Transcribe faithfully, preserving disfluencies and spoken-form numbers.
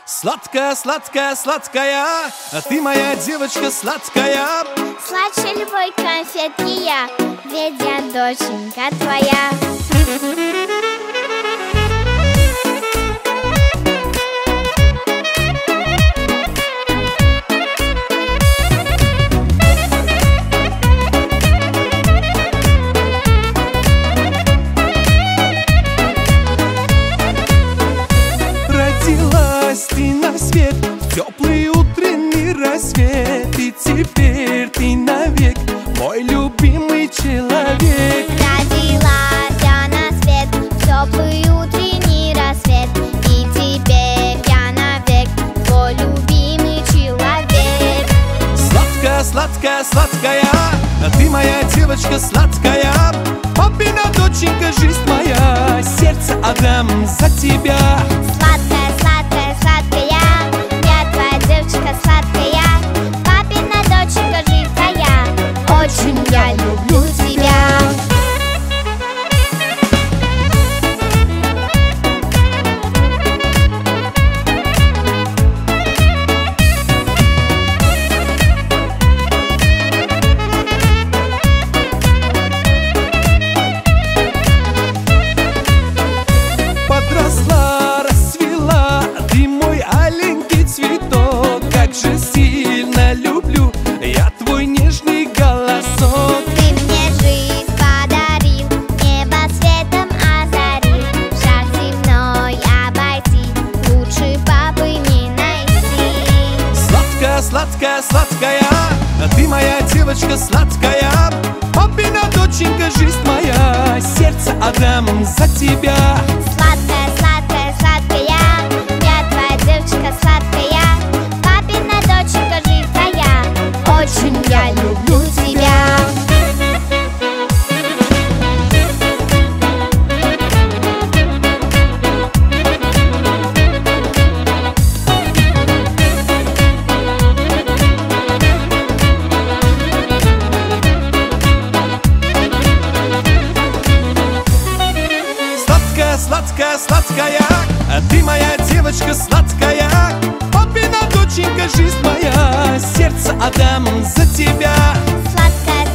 Сладкая, сладкая, сладкая, а ты моя девочка сладкая. Сладче любой конфетки я, ведь я доченька твоя. Родилась ты на свет в теплый утренний рассвет, и теперь ты навек мой любимый человек. Родилась я на свет в теплый утренний рассвет, и теперь я навек твой любимый человек. Сладкая, сладкая, сладкая, а ты моя девочка сладкая. Папина доченька, жизнь моя, сердце отдам за тебя. Сладкая, сладкая, сладкая, я твоя девочка сладкая. Папина доченька, жизнь твоя, очень я люблю тебя. Подросла, расцвела, ты мой аленький цветок. Как же сильно люблю я твой нежный голосок. Ты мне жизнь подарил, небо светом озарил. Шаг земной обойти, лучше папы не найти. Сладкая, сладкая, сладкая, а ты моя девочка сладкая. Папина доченька, жизнь моя, сердце отдам за тебя. Сладкая, сладкая, сладкая, я твоя девочка сладкая. Папина доченька, жизнь твоя, очень я люблю тебя. Сладкая, сладкая, сладкая, а ты моя девочка сладкая. Папина доченька, жизнь моя, сердце отдам за тебя. Сладкая,